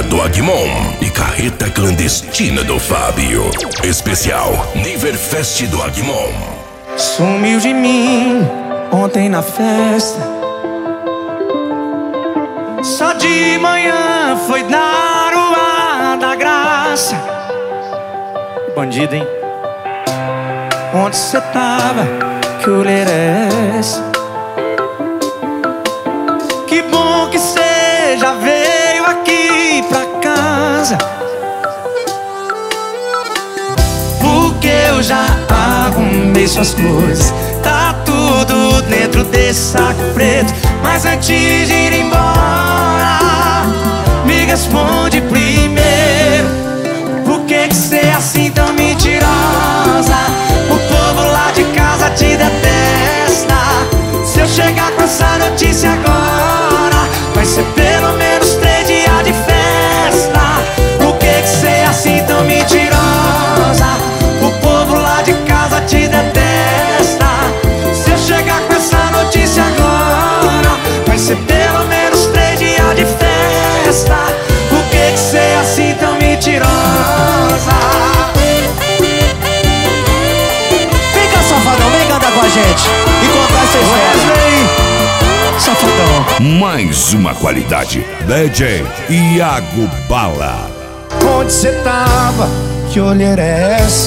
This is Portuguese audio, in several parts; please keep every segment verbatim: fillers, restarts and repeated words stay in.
do Agmon e carreta clandestina do Fábio. Especial Niverfest do Agmon. Sumiu de mim ontem na festa. Só de manhã foi dar o ar da graça. Bandido, hein? Onde cê tava? Que olheira é essa? Que bom que cê já veio aqui pra casa, porque eu já arrumei suas coisas. Tá tudo dentro desse saco preto. Mas antes de ir embora, me responde primeiro: por que que cê é assim tão mentirosa? O povo lá de casa te detesta. Se eu chegar com essa notícia agora, vai ser pelo menos três dias de festa. Por que que cê é assim tão mentirosa? O povo lá de casa te detesta. Se eu chegar com essa notícia agora, vai ser pelo menos três dias de festa. Por que que cê é assim tão mentirosa? Vem cá, safadão, vem cantar com a gente e contar essa história. Safadão. Mais uma qualidade. D J Iago Bala. Onde cê tava? Que olheira é essa?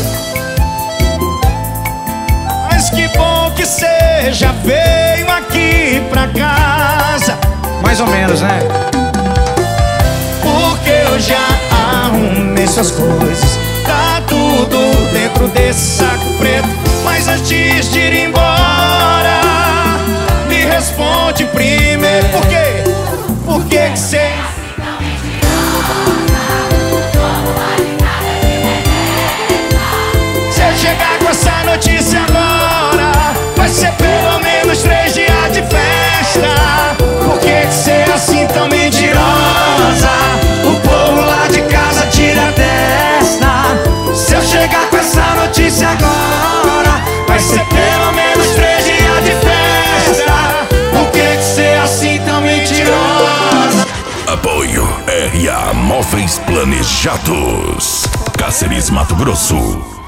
Mas que bom que cê já veio aqui pra casa. Mais ou menos, né? Porque eu já arrumei suas coisas. Tá tudo dentro desse saco preto. Mas antes de ir embora, me responde primeiro: por quê? Por que que cê... Se eu chegar com essa notícia agora, vai ser pelo menos três dias de festa. Por que que cê é assim tão mentirosa? O povo lá de casa tira a testa. Se eu chegar com essa notícia agora, vai ser pelo menos três dias de festa. Por que que cê é assim tão mentirosa? Apoio R A Móveis Planejados, Cáceres, Mato Grosso.